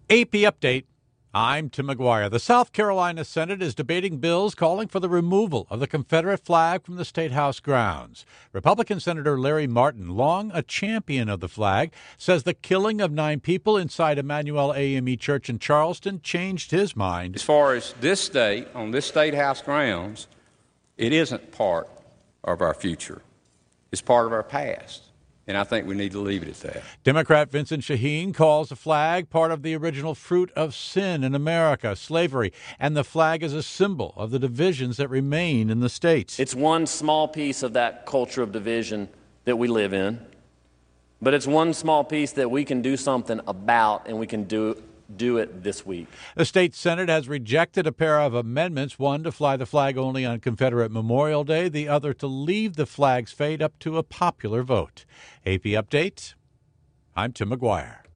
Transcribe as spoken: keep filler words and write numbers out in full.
A P Update. I'm Tim McGuire. The South Carolina Senate is debating bills calling for the removal of the Confederate flag from the State House grounds. Republican Senator Larry Martin, long a champion of the flag, says the killing of nine people inside Emmanuel A M E Church in Charleston changed his mind. As far as this state, on this State House grounds, it isn't part of our future. It's part of our past. And I think we need to leave it at that. Democrat Vincent Shaheen calls the flag part of the original fruit of sin in America, slavery, and the flag is a symbol of the divisions that remain in the states. It's one small piece of that culture of division that we live in, but it's one small piece that we can do something about, and we can do do it this week. The state Senate has rejected a pair of amendments, one to fly the flag only on Confederate Memorial Day, the other to leave the flag's fate up to a popular vote. A P Update, I'm Tim McGuire.